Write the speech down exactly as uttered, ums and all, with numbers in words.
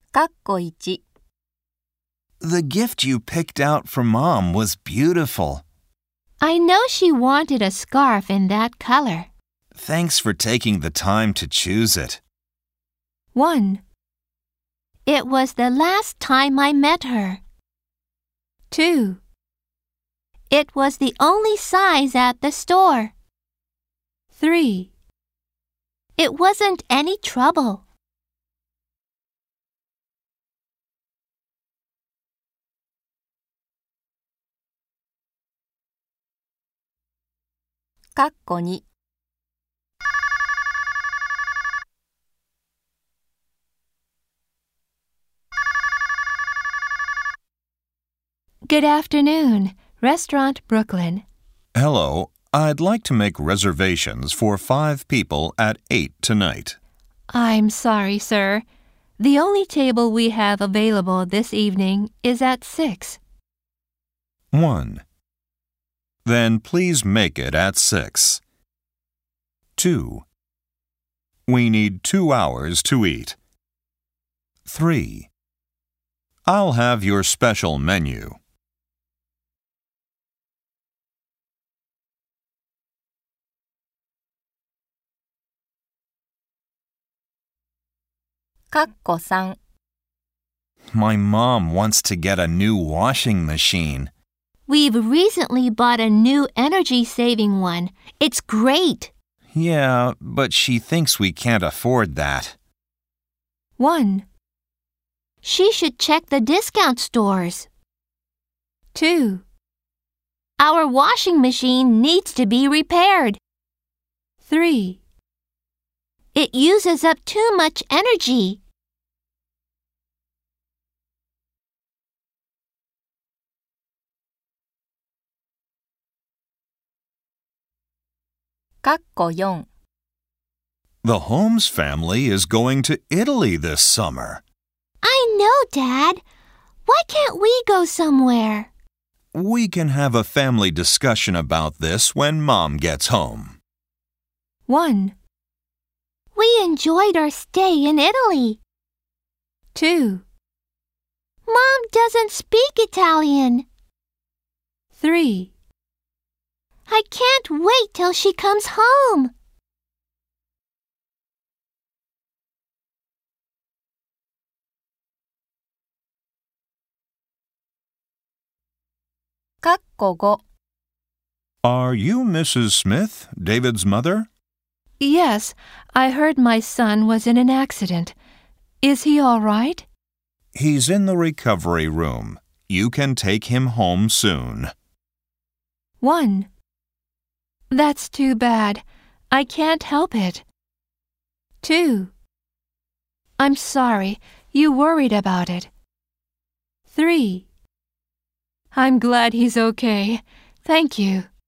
かっこいち The gift you picked out for Mom was beautiful. I know she wanted a scarf in that color. Thanks for taking the time to choose it. one. It was the last time I met her. two. It was the only size at the store. three. It wasn't any trouble. かっこに Good afternoon, Restaurant Brooklyn. Hello, I'd like to make reservations for five people at eight tonight. I'm sorry, sir. The only table we have available this evening is at six. one. Then please make it at six. two. We need two hours to eat. three. I'll have your special menu. かっこさん My mom wants to get a new washing machine. We've recently bought a new energy-saving one. It's great. Yeah, but she thinks we can't afford that. one. She should check the discount stores. two. Our washing machine needs to be repaired. three. It uses up too much energy. かっこよん The Holmes family is going to Italy this summer. I know, Dad. Why can't we go somewhere? We can have a family discussion about this when Mom gets home. one. We enjoyed our stay in Italy. two. Mom doesn't speak Italian. three. I can't wait till she comes home. かっこご Are you Missus Smith, David's mother? Yes, I heard my son was in an accident. Is he all right? He's in the recovery room. You can take him home soon. one. That's too bad. I can't help it. two. I'm sorry. You worried about it. three. I'm glad he's okay. Thank you.